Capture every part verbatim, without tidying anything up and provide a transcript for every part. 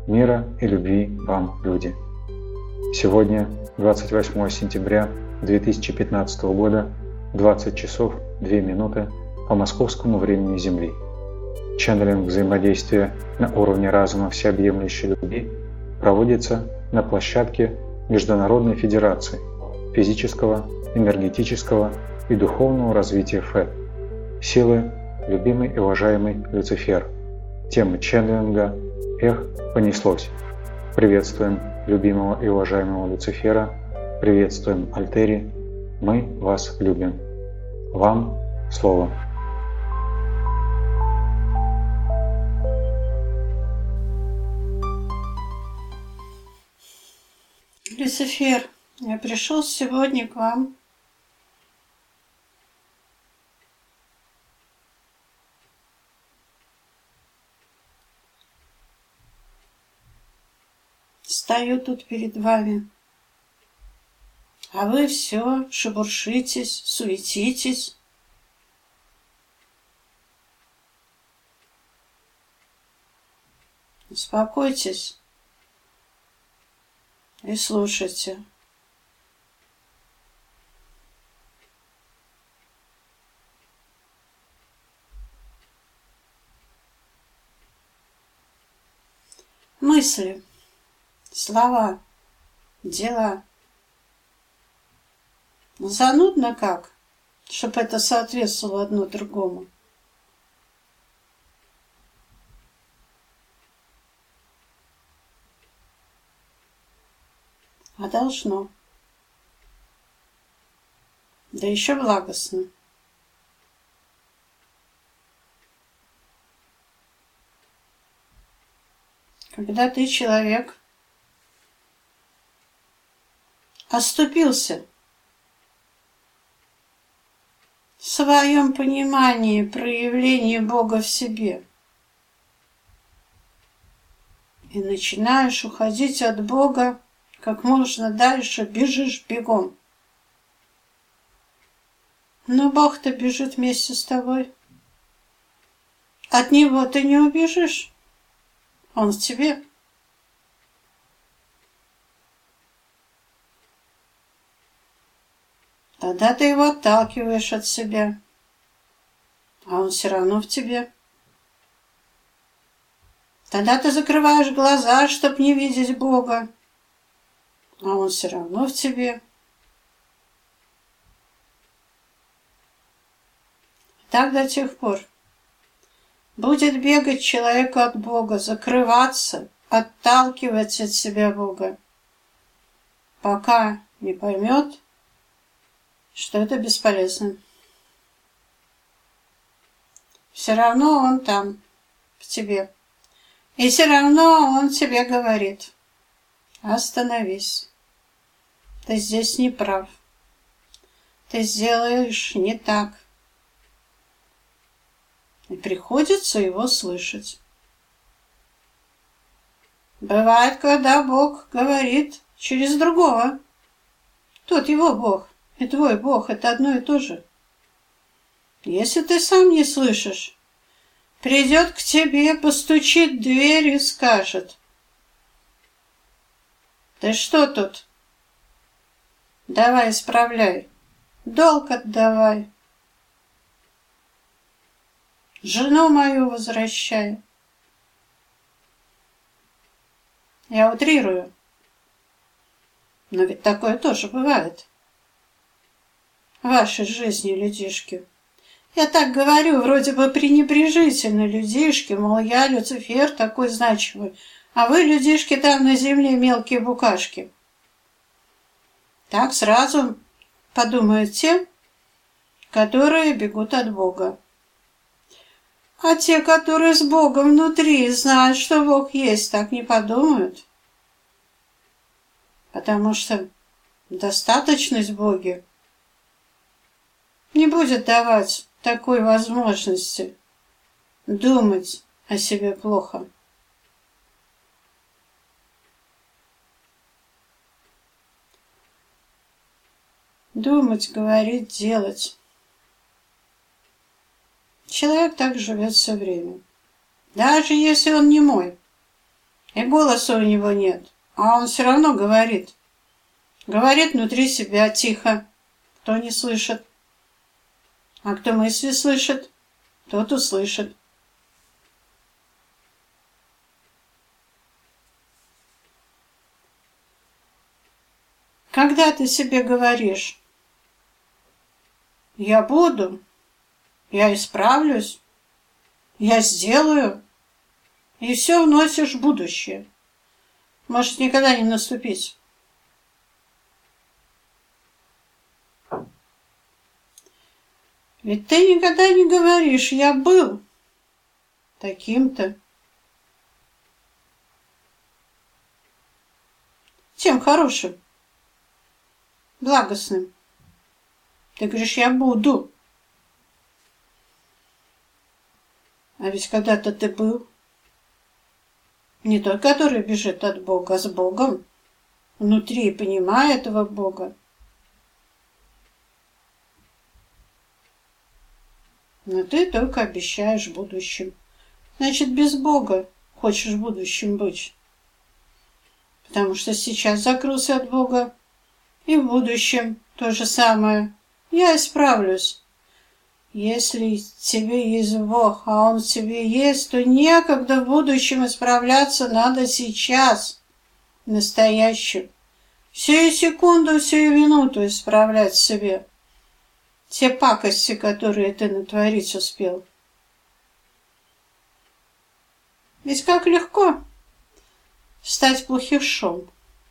Мира и любви вам, люди! Сегодня, двадцать восьмое сентября две тысячи пятнадцатого года, двадцать часов две минуты по московскому времени Земли. Ченнелинг взаимодействия на уровне разума всеобъемлющей любви проводится на площадке Международной Федерации физического, энергетического и духовного развития ФЭД. Силы, любимый и уважаемый Люцифер. Тема ченнелинга «Эх, понеслось». Приветствуем любимого и уважаемого Люцифера, приветствуем Альтери, мы вас любим. Вам слово. Люцифер, я пришел сегодня к вам стою тут перед вами, а вы все шебуршитесь, суетитесь. Успокойтесь и слушайте. Мысли, слова, дела. Занудно как, чтобы это соответствовало одно другому. А должно. Да еще благостно. Когда ты, человек, оступился в своем понимании проявления Бога в себе и начинаешь уходить от Бога как можно дальше, бежишь бегом. Но Бог-то бежит вместе с тобой. От Него ты не убежишь. Он в тебе. Тогда ты его отталкиваешь от себя, а он все равно в тебе. Тогда ты закрываешь глаза, чтобы не видеть Бога, а он все равно в тебе. Так до тех пор будет бегать человеку от Бога, закрываться, отталкивать от себя Бога, пока не поймет, что это бесполезно. Все равно он там, в тебе. И все равно он тебе говорит: остановись. Ты здесь не прав. Ты сделаешь не так. И приходится его слышать. Бывает, когда Бог говорит через другого. Тот его Бог и твой Бог — это одно и то же. Если ты сам не слышишь, придет к тебе, постучит в дверь и скажет: ты что тут? Давай исправляй, долг отдавай, жену мою возвращай. Я утрирую, но ведь такое тоже бывает в вашей жизни, людишки. Я так говорю, вроде бы пренебрежительно, людишки, мол, я, Люцифер, такой значимый, а вы, людишки, там на земле мелкие букашки. Так сразу подумают те, которые бегут от Бога. А те, которые с Богом внутри, знают, что Бог есть, так не подумают. Потому что достаточность в Боге не будет давать такой возможности думать о себе плохо. Думать, говорить, делать. Человек так живет все время. Даже если он не мой. и голоса у него нет, а он все равно говорит. Говорит внутри себя тихо, кто не слышит. А кто мысли слышит, тот услышит. Когда ты себе говоришь: я буду, я исправлюсь, я сделаю, и все вносишь в будущее, может никогда не наступить. Ведь ты никогда не говоришь: я был таким-то, тем хорошим, благостным. Ты говоришь: я буду. А ведь когда-то ты был не тот, который бежит от Бога, а с Богом, внутри, понимая этого Бога. Но ты только обещаешь в будущем. Значит, без Бога хочешь в будущем быть. Потому что сейчас закрылся от Бога, и в будущем то же самое. Я исправлюсь. Если в тебе есть Бог, а Он в тебе есть, то некогда в будущем исправляться, надо сейчас, настоящим. Сию секунду, сию минуту исправлять себе те пакости, которые ты натворить успел. Ведь как легко стать плохишом.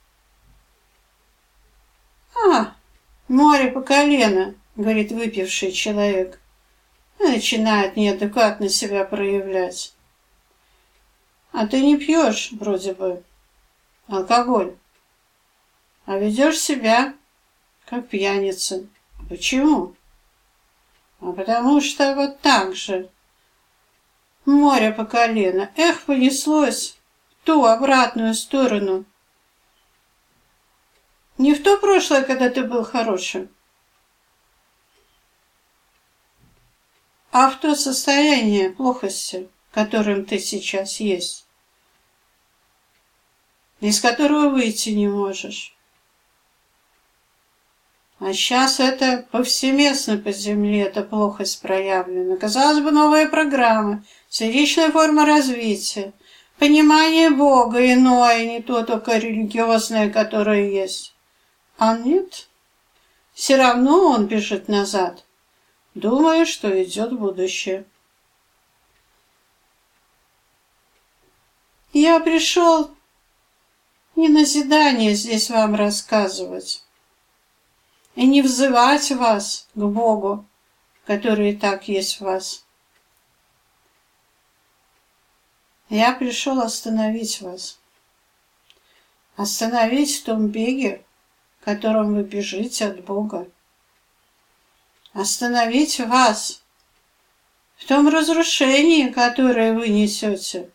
А, море по колено, говорит выпивший человек, и начинает неадекватно себя проявлять. А ты не пьешь, вроде бы, алкоголь, а ведешь себя как пьяница. Почему? А потому что вот так же. Море по колено. Эх, понеслось в ту обратную сторону. Не в то прошлое, когда ты был хорошим, а в то состояние плохости, в котором ты сейчас есть, из которого выйти не можешь. А сейчас это повсеместно по земле, эта плохость проявлена. Казалось бы, новые программы, сферичная форма развития, понимание Бога иное, не то только религиозное, которое есть. А нет, все равно он бежит назад, думая, что идет в будущее. Я пришел не назидание здесь вам рассказывать, и не взывать вас к Богу, который и так есть в вас. Я пришел остановить вас. Остановить в том беге, в котором вы бежите от Бога. Остановить вас в том разрушении, которое вы несете.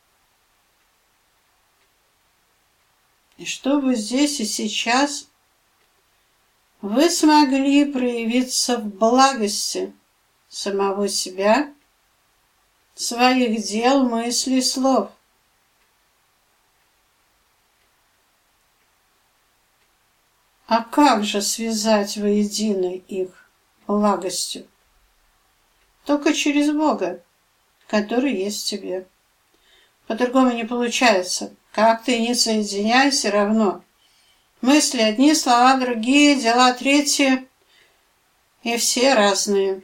И чтобы здесь и сейчас вы смогли проявиться в благости самого себя, своих дел, мыслей, слов. А как же связать воедино их благостью? Только через Бога, который есть в тебе. По-другому не получается. Как ты не соединяй, все равно. Мысли одни, слова другие, дела третьи, и все разные.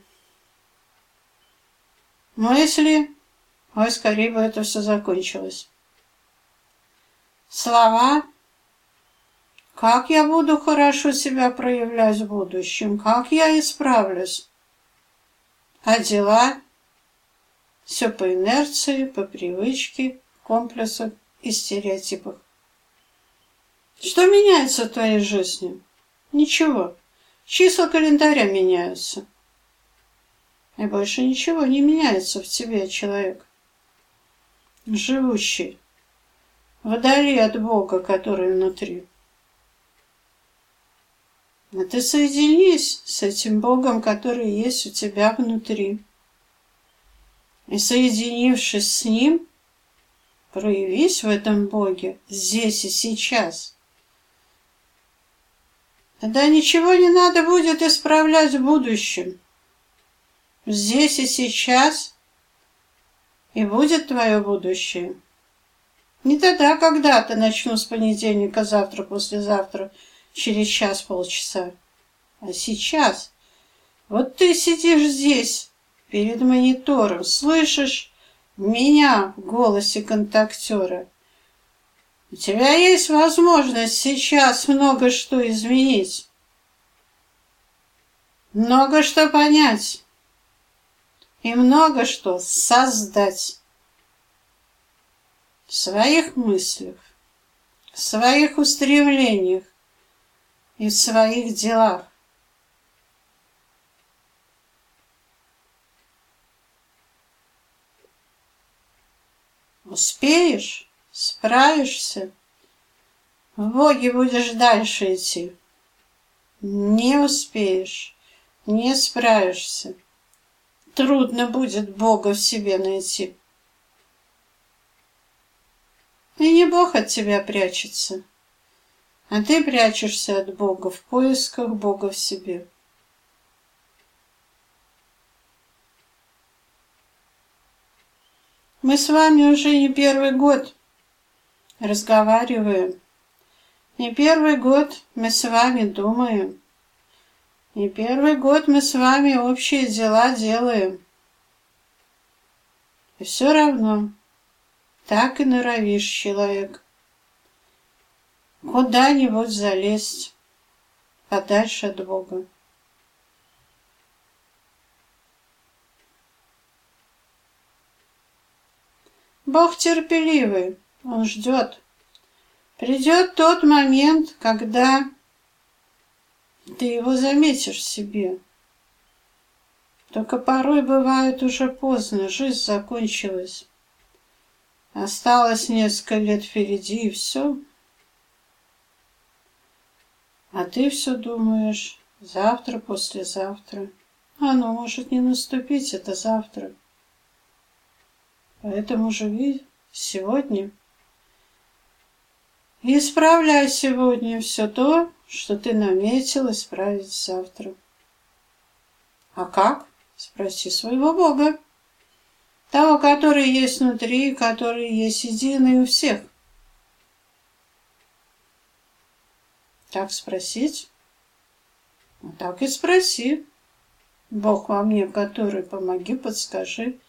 Мысли, ой, скорее бы это все закончилось. Слова, как я буду хорошо себя проявлять в будущем, как я исправлюсь. А дела, все по инерции, по привычке, комплексах и стереотипах. Что меняется в твоей жизни? Ничего. Числа календаря меняются. И больше ничего не меняется в тебе, человек, живущий вдали от Бога, который внутри. А ты соединись с этим Богом, который есть у тебя внутри. И соединившись с Ним, проявись в этом Боге здесь и сейчас. Тогда ничего не надо будет исправлять в будущем. Здесь и сейчас и будет твое будущее. Не тогда, когда-то начну с понедельника, завтра, послезавтра, через час, полчаса. А сейчас. Вот ты сидишь здесь, перед монитором, слышишь меня в голосе контактера. У тебя есть возможность сейчас много что изменить, много что понять и много что создать в своих мыслях, в своих устремлениях и в своих делах. Успеешь? Справишься? В Боге будешь дальше идти. Не успеешь, не справишься. Трудно будет Бога в себе найти. И не Бог от тебя прячется, а ты прячешься от Бога в поисках Бога в себе. Мы с вами уже не первый год разговариваем. Не первый год мы с вами думаем. Не первый год мы с вами общие дела делаем. И все равно так и норовишь, человек, куда-нибудь залезть подальше от Бога. Бог терпеливый, Он ждет. Придет тот момент, когда ты его заметишь в себе. Только порой бывает уже поздно, жизнь закончилась. Осталось несколько лет впереди, и все. А ты все думаешь, завтра, послезавтра. Оно может не наступить, это завтра. Поэтому живи сегодня. И исправляй сегодня все то, что ты наметил исправить завтра. А как? Спроси своего Бога. Того, который есть внутри, который есть единый у всех. Так спросить? Ну, так и спроси. Бог во мне, который, помоги, подскажи.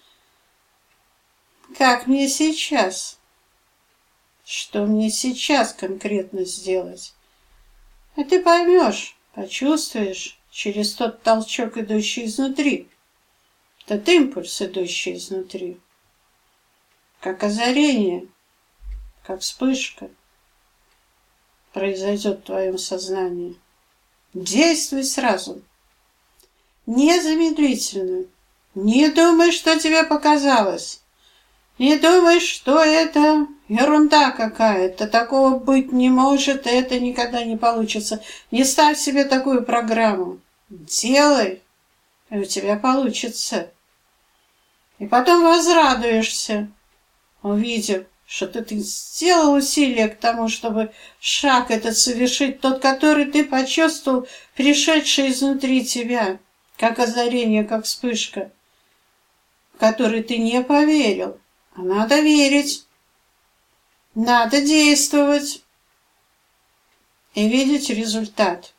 Как мне сейчас? Что мне сейчас конкретно сделать? И ты поймешь, почувствуешь через тот толчок, идущий изнутри, тот импульс, идущий изнутри, как озарение, как вспышка произойдет в твоем сознании. Действуй сразу, незамедлительно. Не думай, что тебе показалось. Не думай, что это ерунда какая-то, такого быть не может, и это никогда не получится. Не ставь себе такую программу. Делай, и у тебя получится. И потом возрадуешься, увидев, что ты, ты сделал усилие к тому, чтобы шаг этот совершить, тот, который ты почувствовал, пришедший изнутри тебя, как озарение, как вспышка, в который ты не поверил. А надо верить, надо действовать и видеть результат.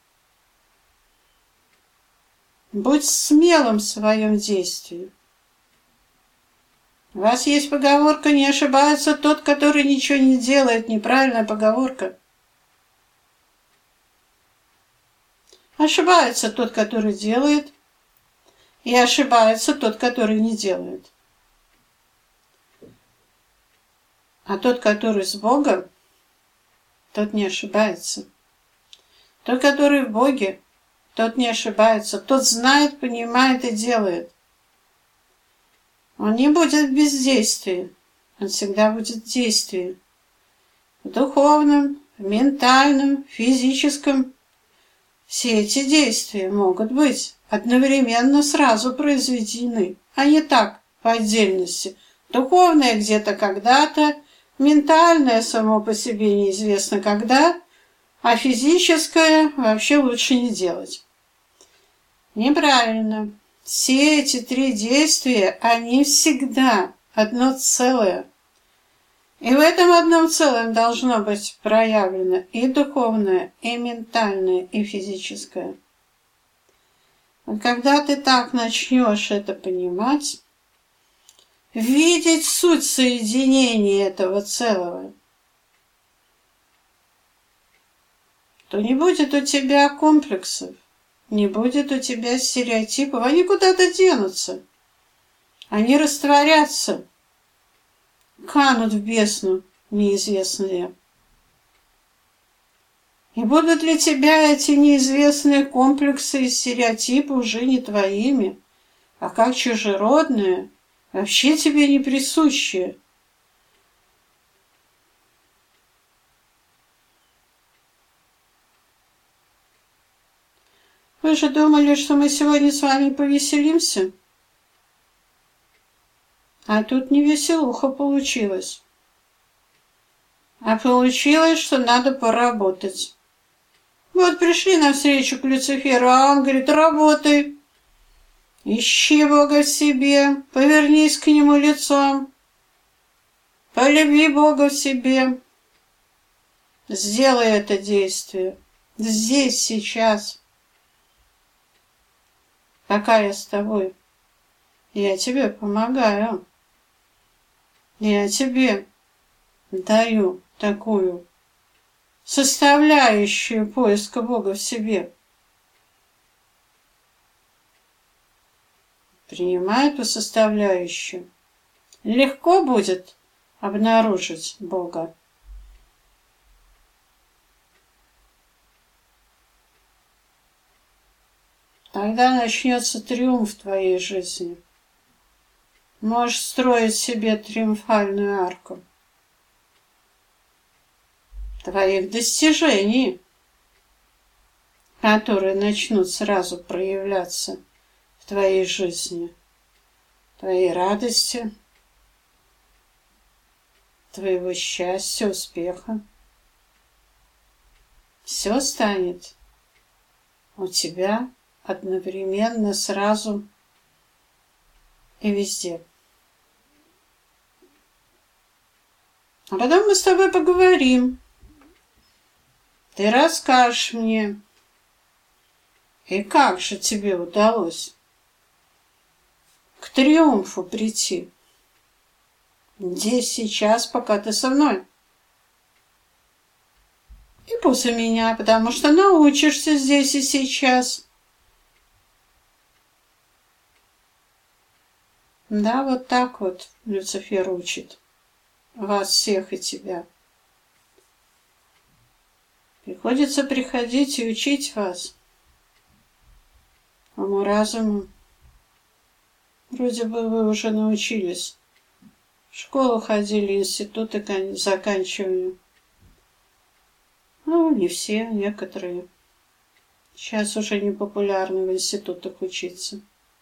Будь смелым в своем действии. У вас есть поговорка: не ошибается тот, который ничего не делает. Неправильная поговорка. Ошибается тот, который делает, и ошибается тот, который не делает. А тот, который с Богом, тот не ошибается. Тот, который в Боге, тот не ошибается. Тот знает, понимает и делает. Он не будет в бездействии. Он всегда будет в действии. В духовном, в ментальном, физическом. Все эти действия могут быть одновременно сразу произведены, а не так, по отдельности. Духовное где-то когда-то, ментальное само по себе неизвестно когда, а физическое вообще лучше не делать. Неправильно. Все эти три действия, они всегда одно целое. И в этом одном целом должно быть проявлено и духовное, и ментальное, и физическое. Вот когда ты так начнешь это понимать, видеть суть соединения этого целого, то не будет у тебя комплексов, не будет у тебя стереотипов, они куда-то денутся, они растворятся, канут в бездну неизвестные. И будут для тебя эти неизвестные комплексы и стереотипы уже не твоими, а как чужеродные, вообще тебе не присущие. Вы же думали, что мы сегодня с вами повеселимся? А тут не веселуха получилась. А получилось, что надо поработать. Вот пришли навстречу к Люциферу, а он говорит: работай, ищи Бога в себе, повернись к Нему лицом, полюби Бога в себе, сделай это действие здесь, сейчас. Пока я с тобой, я тебе помогаю, я тебе даю такую составляющую поиска Бога в себе. Принимай эту составляющую. Легко будет обнаружить Бога. Тогда начнется триумф в твоей жизни. Можешь строить себе триумфальную арку твоих достижений, которые начнут сразу проявляться в твоей жизни, твоей радости, твоего счастья, успеха. Все станет у тебя одновременно, сразу и везде. А потом мы с тобой поговорим. Ты расскажешь мне, и как же тебе удалось к триумфу прийти здесь, сейчас, пока ты со мной. И после меня, потому что научишься здесь и сейчас. Да, вот так вот Люцифер учит вас всех и тебя. Приходится приходить и учить вас уму-разуму. Вроде бы вы уже научились. В школу ходили, институты заканчивали. Ну, не все, некоторые. Сейчас уже не популярно в институтах учиться.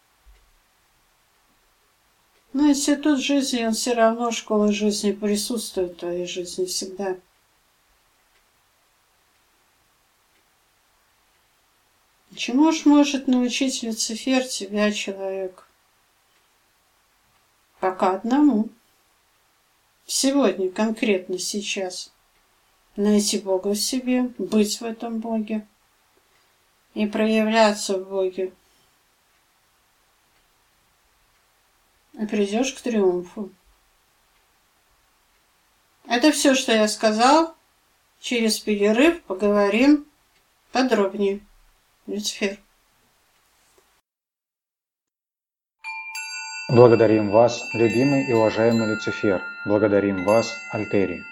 Но институт жизни, он все равно, школа жизни присутствует в твоей жизни всегда. Чему ж может научить Люцифер тебя, человек? Пока одному. Сегодня, конкретно сейчас. Найти Бога в себе, быть в этом Боге и проявляться в Боге. И придешь к триумфу. Это все, что я сказал. Через перерыв поговорим подробнее. Люцифер. Благодарим вас, любимый и уважаемый Люцифер. Благодарим вас, Альтери.